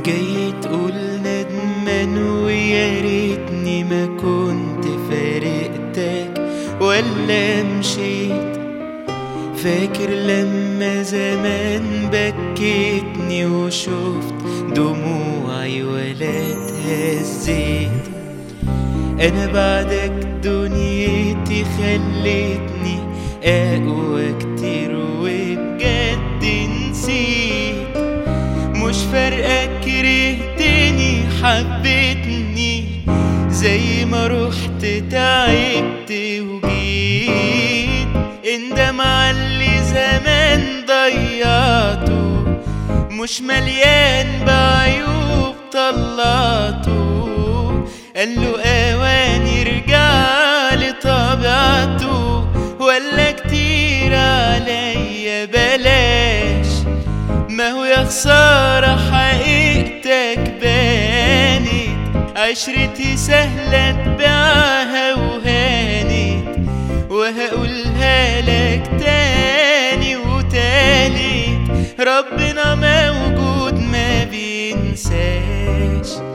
جاي تقول ندمان ويا ريتني ما كنت فارقتك ولا مشيت. فاكر لما زمان بكيتني وشفت دموعي ولا اتهزيت. انا بعدك دنيتي خلتني اقوى كتير وبجد نسيت. مش فارقة كرهتني حبيتني زي ما رحت تعبت وجيت. اندم على اللي زمان ضيعته مش مليان بعيوب طلعته. قاله اوان يرجع لطبيعته ولا كتير عليا بلاش. ما هو يا خسارة حقيقتك بانت. عشرتي سهلة تبيعها وهانت وهقولها لك تاني وتالت. ربنا موجود ما بينساش.